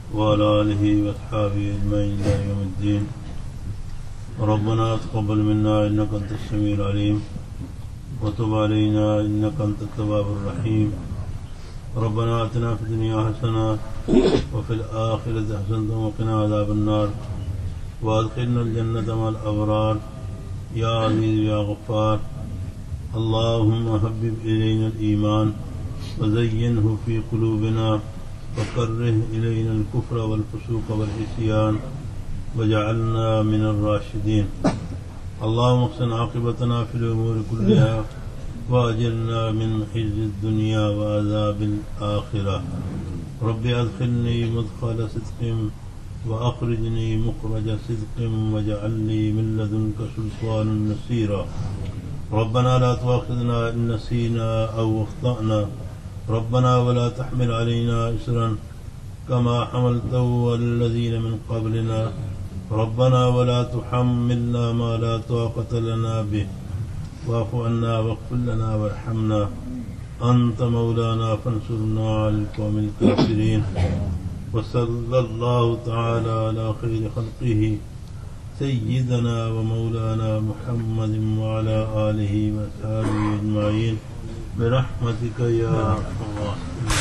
وعلى آله وأصحابه أجمعين إلى يوم الدين. ربنا تقبل منا إنك أنت السميع العليم وتب علينا إنك أنت التواب الرحيم. ربنا آتنا في الدنيا حسنة وفي الآخرة حسنة وقنا عذاب النار وأدخلنا الجنة مع الأبرار يا عزيز يا غفار. اللهم حبب إلينا الإيمان وزينه في قلوبنا وكره إلينا الكفر والفسوق والعصيان وجعلنا من الراشدين. اللهم احسن عاقبتنا في الأمور كلها وأجرنا من خزي الدنيا وعذاب الآخرة. رب أدخلني مدخل صدق وأخرجني مخرج صدق واجعل لي من لدنك سلطانا نصيرا. ربنا لا تؤاخذنا إن نسينا أو أخطأنا. ربنا ولا تحمل علينا إصرا كما حملته على الذين من قبلنا. ربنا ولا تحملنا ما لا طاقة لنا به واعف عنا واغفر لنا وارحمنا أنت مولانا فانصرنا على القوم الكافرين. وصلى الله تعالى على خير خلقه سيدنا ومولانا محمد وعلى آله وصحبه أجمعين برحمتك يا أرحم الراحمين.